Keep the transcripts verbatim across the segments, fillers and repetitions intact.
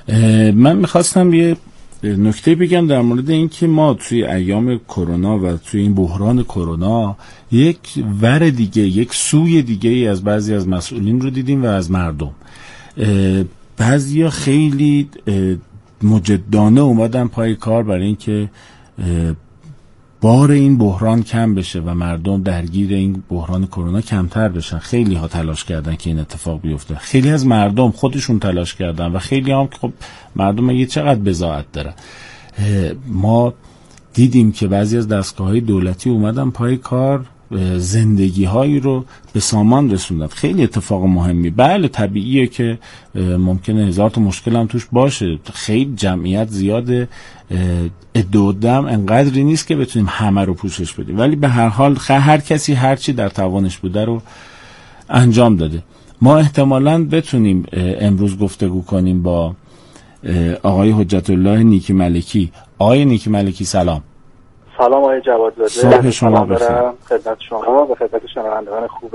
من میخواستم یه نکته بگم در مورد این که ما توی ایام کرونا و توی این بحران کرونا یک ور دیگه، یک سوی دیگه ای از بعضی از مسئولین رو دیدیم و از مردم. بعضیا خیلی مجدانه اومدن پای کار برای این که بار این بحران کم بشه و مردم درگیر این بحران کرونا کمتر بشن. خیلی ها تلاش کردن که این اتفاق بیفته. خیلی از مردم خودشون تلاش کردن و خیلی هم که خب مردم یه چقدر بضاعت دارن. ما دیدیم که بعضی از دستگاه‌های دولتی اومدن پای کار، زندگی هایی رو به سامان رسوندن. خیلی اتفاق مهمی. بله طبیعیه که ممکنه هزار تا مشکل هم توش باشه، خیلی جمعیت زیاده، ادودم انقدری نیست که بتونیم همه رو پوشش بدیم، ولی به هر حال هر کسی هر چی در توانش بوده رو انجام داده. ما احتمالاً بتونیم امروز گفتگو کنیم با آقای حجت الله نیکی ملکی. آقای نیکی ملکی سلام. سلام آقای جوادزاده. صبح شما بخیر. خدمت شما و خدمت شنوندگان خوب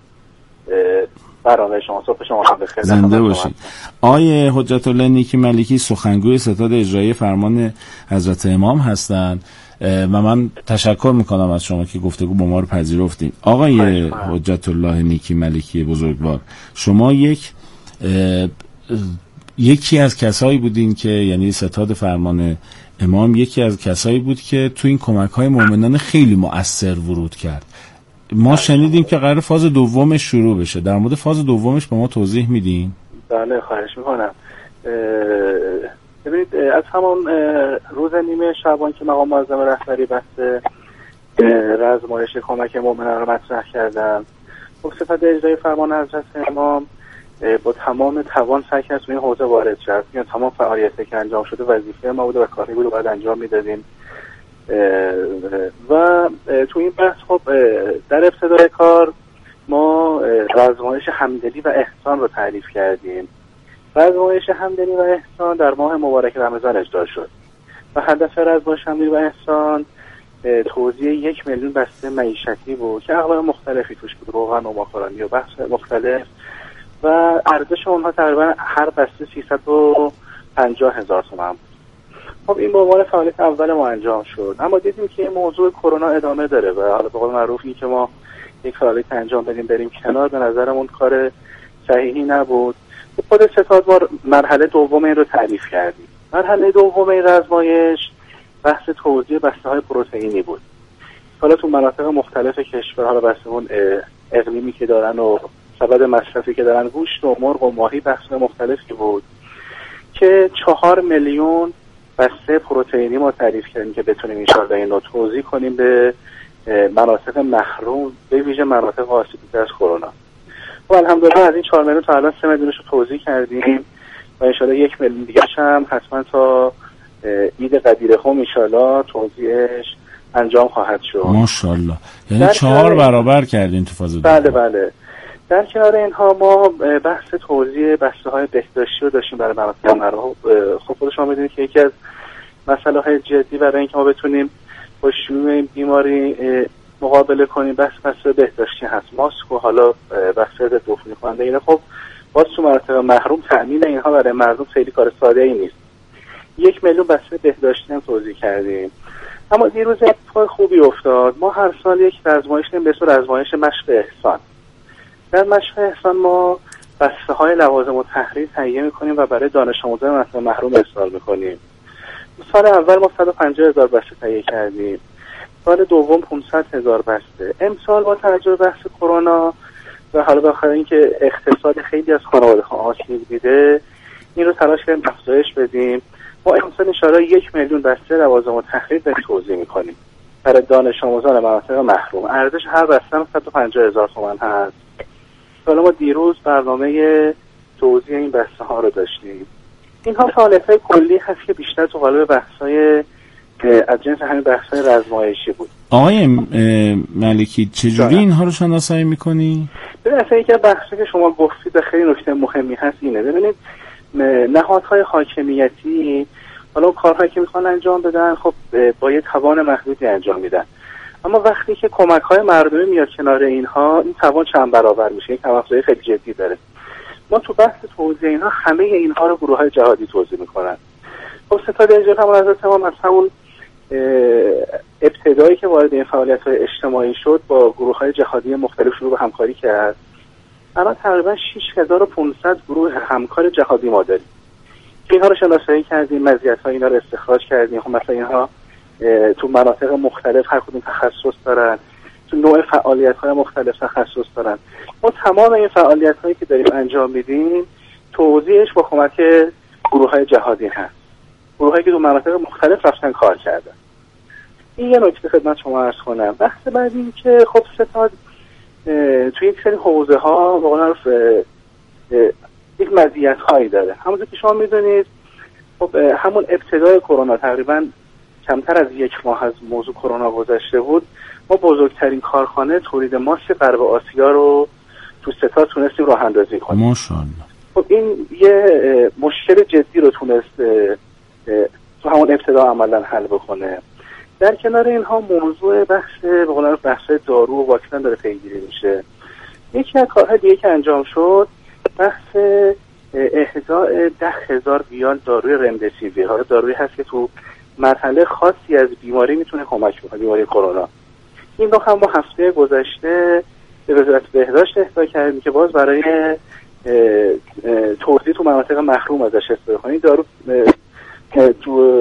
برنامه شما. صبح شما هم بخیر. زنده باشید. آقای حجت الله نیکی ملکی سخنگوی ستاد اجرایی فرمان حضرت امام هستند و من تشکر میکنم از شما که گفتگو با ما رو پذیرفتید. آقای حجت الله نیکی ملکی بزرگوار، شما یک یکی از کسایی بودین که یعنی ستاد فرمان امام یکی از کسایی بود که تو این کمک‌های مؤمنان خیلی مؤثر ورود کرد. ما شنیدیم که قرار فاز دومش شروع بشه. در مورد فاز دومش به ما توضیح میدین؟ بله خواهش میکنم. ببینید از همون روز نیمه شعبان که مقام معظم رهبری بحث رزمایش کمک مؤمنان رو مطرح کردن، ستاد اجرایی فرمان حضرت امام با تمام توان سعی کرد توی این حوزه وارد شد. یعنی تمام فعالیتی که انجام شده وظیفه ما بوده و کاری بود باید انجام میدادیم. و توی این بحث خب در ابتدای کار ما رزمایش همدلی و احسان رو تعریف کردیم. رزمایش همدلی و احسان در ماه مبارک رمضان اجرا شد و هدف رزمایش همدلی و احسان توزیع یک میلیون بسته معیشتی بود که اقلام مختلفی توش بود، روغن و ماکارونی و بحث مختلف، و ارزش اونها تقریبا هر بسته سیصد و پنجاه هزار تومان بود. خب این به عنوان فعالیت اول ما انجام شد، اما دیدیم که این موضوع کرونا ادامه داره و حالا به قول معروف این که ما یک فعالیت انجام بدیم بریم کنار به نظرمون کار صحیحی نبود. خود ستاد ما مرحله دوم این رو تعریف کردیم. مرحله دوم این رزمایش بحث توزیع بسته های پروتئینی بود. حالا تو مناطق مختلف کشور، حالا بسته اون اقلیمی که دارن و سبد مصرفی که دارن، گوشت و مرغ و ماهی بخش مختلفی بود که چهار میلیون بسته پروتئینی ما تعریف کردیم که بتونیم انشاءالله این رو توزیع کنیم به مناطق محروم، به ویژه مناطق آسیب‌دیده از کرونا. و الحمدلله از این چهار میلیون تا الان سه میلیونش رو توزیع کردیم و انشاءالله یک میلیون دیگه هم حتما تا عید قدیرخم انشاءالله توزیعش انجام خواهد شد. ماشاءالله. یعنی چهار برابر کردین تو فاز دوم. بله بله. در کنار اینها ما بحث توزیع بسته های بهداشتی رو داشتیم برای مناطق محروم. خب خود شما میدونید که یکی از مسئله های جدی برای اینکه ما بتونیم با شیوع این بیماری مقابله کنیم بحث بسته بهداشتی هست. ماسک و حالا بحث عفونی کننده اینا خب باز تو مناطق محروم تامین اینها برای مردم خیلی کار ساده ای نیست. یک میلیون بسته بهداشتی هم توزیع کردیم. اما دیروز اتفاق خوبی افتاد. ما هر سال یک رزمایش داریم به اسم رزمایش مشق احسان. در مشق احسان ما بسته های لوازم و تحریر تهیه میکنیم و برای دانش آموزان مناطق محروم ارسال میکنیم. سال اول ما صد و پنجاه هزار بسته تهیه کردیم، سال دوم پانصد هزار بسته. امسال با توجه به بحث کرونا و حالا بخاطر اینکه اقتصاد خیلی از خانواده‌ها آسیب دیده این رو تلاش کردیم افزایش بدیم. ما امسال ان شاءالله یک میلیون بسته لوازم و تحریر داریم توزیع میکنیم برای دانش آموزان مناطق محروم. ارزش هر بسته صد و پنجاه هزار تومان هست. حالا ما دیروز برنامه توزیع این بسته ها رو داشتیم. اینها فعالیت‌های کلی هست که بیشتر تو قالب بحث‌های از جنس همین بحث‌های رزمایشی بود. آقای ملکی چجوری اینها رو شناسایی می‌کنی؟ ببینید اصلا یکی از بحثی که شما گفتید و خیلی نکته مهمی هست اینه. ببینید نهادهای حاکمیتی حالا کارهایی که میخوان انجام بدن خب با یه توان محدودی انجام میدن، اما وقتی که کمک‌های مردمی میاد کنار اینها این توان چند برابر میشه، یک توافقی خیلی جدی داره. ما تو بحث توزیع اینها همه اینها رو گروه‌های جهادی توزیع میکنن. خب ستاد اجرایی فرمان حضرت امام از همون ابتدایی که وارد این فعالیت‌های اجتماعی شد با گروه‌های جهادی مختلف شروع به همکاری کرد. الان تقریبا شش هزار و پانصد گروه همکار جهادی ما داریم. اینها رو شناسایی کردیم، مزیت‌های اینا رو استخراج کردیم. خب مثلا اینها تو مناطق مختلف هر کدوم تخصص دارن، تو نوع فعالیت‌های مختلف تخصص دارن. ما تمام این فعالیت‌هایی که داریم انجام میدیم توزیعش با کمک گروه‌های جهادی هست. گروه‌هایی که تو مناطق مختلف رفتن کار کردن. این یه نکته خدمت شما عرض کنم. بحث بعد این که خب ستاد توی یک سری حوزه‌ها به قول معروف یک مزیت‌هایی داره. همونطور که شما می‌دونید خب همون ابتدای کرونا تقریباً کمتر از یک ماه از موضوع کرونا گذشته بود، ما بزرگترین کارخانه تولید ماسک غرب آسیا رو تو ستاد تونستیم راه اندازی کنیم. ماشاءالله. خب این یه مشکل جدی رو تونست تو همون ابتدا عملاً حل بکنه. در کنار اینها موضوع بحث به قول معروف بحث دارو و واکسن داره پیگیری میشه. یکی از کارهای دیگه که انجام شد بحث اهداء ده هزار ویال داروی رمدسیویر. حالا دارویی هست که تو مرحله خاصی از بیماری میتونه کمک بکنه، بیماری کرونا. این رو هم با هفته گذشته به وزارت بهداشت اهدا کردیم که باز برای توزیع تو مناطق محروم ازش استفاده کنیم. دارو تو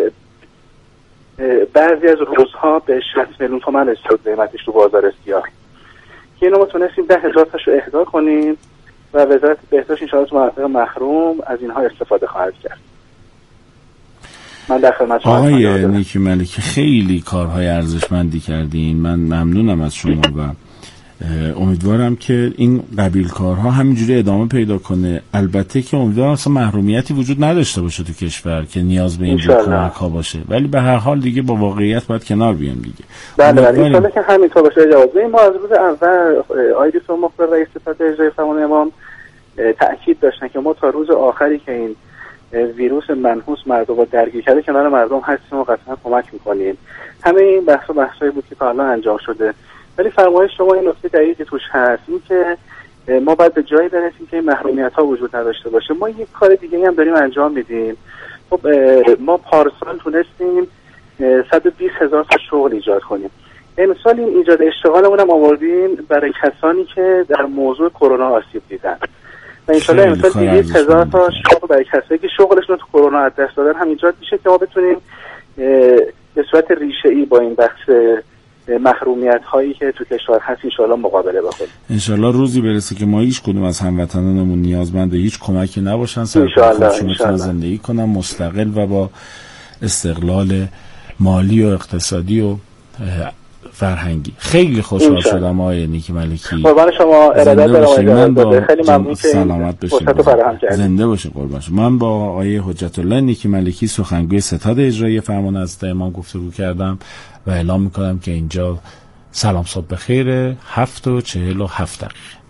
بعضی از روزها به شصت میلیون تومان رسید قیمتش تو بازار سیاه. که اینو ما تونستیم ده هزار تاشو اهدا کنیم و وزارت بهداشت ان شاءالله تو مناطق محروم از اینها استفاده خواهد کرد. من در خدمت شما. آقای نیکی ملکی خیلی کارهای ارزشمندی کردین. من ممنونم از شما و امیدوارم که این قبیل کارها همینجوری ادامه پیدا کنه. البته که امیدوارم اصلا محرومیتی وجود نداشته باشه تو کشور که نیاز به این کمک ها باشه، ولی به هر حال دیگه با واقعیت باید کنار بیام دیگه. بله بله ان شاءالله که همینطور باشه. جوازه ما از روز اول آیدی سو مخبر رئیس ستاد اجرایی فرمان امام تأکید داشتن که ما تا روز آخری که این ویروس منحوس مردم رو درگیر کرده کنار مردم هستیم و قطعا کمک میکنیم. همه این بحث و بحثایی بود که تا الان انجام شده. ولی فرمایش شما این نکته دقیقی توش هست، این که ما باید به جایی برسیم که این محرومیت ها وجود نداشته باشه. ما یک کار دیگه هم داریم انجام میدیم. خب ما پارسال تونستیم صد و بیست هزار تا شغل ایجاد کنیم. امسال این ایجاد اشتغالمون هم آوردیم برای کسانی که در موضوع کرونا آسیب دیدن. و انشالله امسال دویست هزار تا شغل برای کسایی که شغلشون تو کرونا از دست دادن هم ایجاد میشه که ما بتونیم به صورت ریشه‌ای با این بحث محرومیت هایی که تو کشور هست انشالله مقابله بکنیم. انشالله روزی برسه که ما هیچ کدوم از هموطنانمون نیازمند هیچ کمکی نباشن، سر خودشون زندگی کنن مستقل و با استقلال مالی و اقتصادی و فرهنگی. خیلی خوشحال شدم آقای نیکی ملکی. قربان شما. ارادت دارم. خیلی ممنون که سلامت باشید. زنده باشید قربان شما. من با آقای حجت الله نیکی ملکی سخنگوی ستاد اجرایی فرمان حضرت امام گفتگو کردم و اعلام میکنم که اینجا سلام صبح بخیر هفت و چهل و هفت دقیقه.